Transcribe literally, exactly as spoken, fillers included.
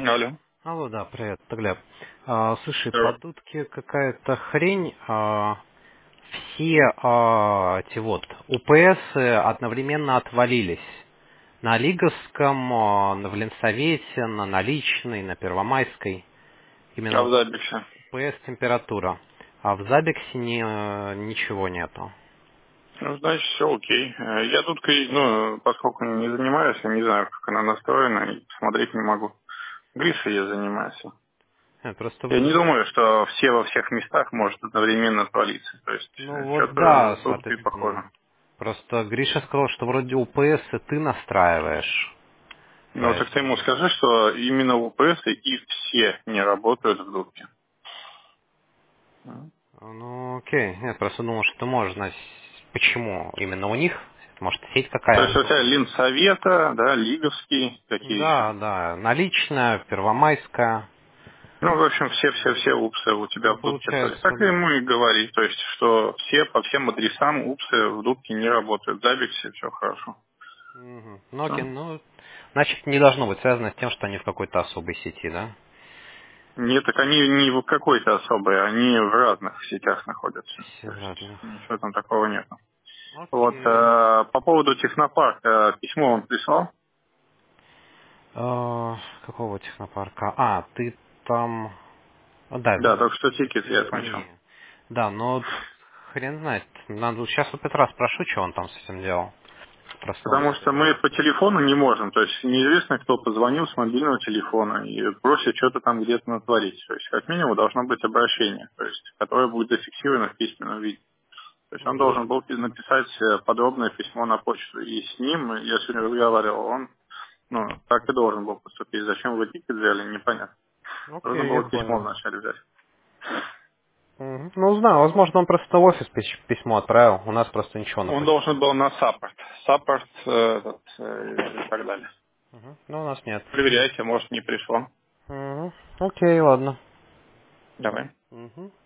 Алло. Алло, да, привет, это Глеб. А, слушай, по Здорово. дудке какая-то хрень. а, все а, эти вот У П С одновременно отвалились. На Лиговском, а, на- в Ленсовете, на Наличной, на Первомайской. А Именно в вот записи? У П С температура. А в Забексе не- ничего нету. Ну, значит, все окей. Э, Я тут, ну, поскольку не занимаюсь, я не знаю, как она настроена, и посмотреть не могу. Гриша я занимаюсь. Э, Просто Я не вроде... думаю, что все во всех местах может одновременно отвалиться. То есть, Ну вот что-то да, с дудкой похоже. соответственно. Просто Гриша сказал, что вроде У П С ты настраиваешь. Ну, так ты ему Поэтому... скажи, что именно У П С и все не работают в дудке. М. Ну, окей. Я просто думал, что можно... с- Почему именно у них? Может, сеть То есть какая? у тебя Ленсовета, да, Лиговский, какие еще? Да, да. Наличная, Первомайская. Ну, в общем, все-все-все упсы у тебя Ну, в дудке получается... отвалились. Так и ему и говори, то есть, что все по всем адресам упсы в дудке не работают. В Забексе все хорошо. Мгм. Ну, окей. Всё. Ну, значит, не должно быть связано с тем, что они в какой-то особой сети, да? Нет, так они не в какой-то особой, они в разных сетях находятся. Все То есть разных. ничего там такого нет. Вот, Окей. э, по поводу технопарка, письмо он прислал? А, какого технопарка? А, ты там... А, да, Да, в только что тикет я отмечал. Японии. Да, но хрен знает. Надо сейчас у Петра спрошу, что он там с этим делал. Просто он Потому что мы по телефону не можем, то есть неизвестно, кто позвонил с мобильного телефона и просит что-то там где-то натворить. То есть как минимум должно быть обращение, то есть которое будет зафиксировано в письменном виде. То есть он Мгм. должен был написать э, подробное письмо на почту. И с ним, я сегодня разговаривал, он ну, так и должен был поступить. Зачем вы тикет взяли, непонятно. Нужно Окей, я было письмо понял. вначале взять. Мгм. Ну, знаю, возможно, он просто в офис пись- письмо отправил. У нас просто ничего на Он почте должен нет. был на саппорт. Саппорт э, этот, э, и так далее. Мгм. Ну, у нас нет. Проверяйте, может не пришло. Мгм. Окей, ладно. Давай. Мгм.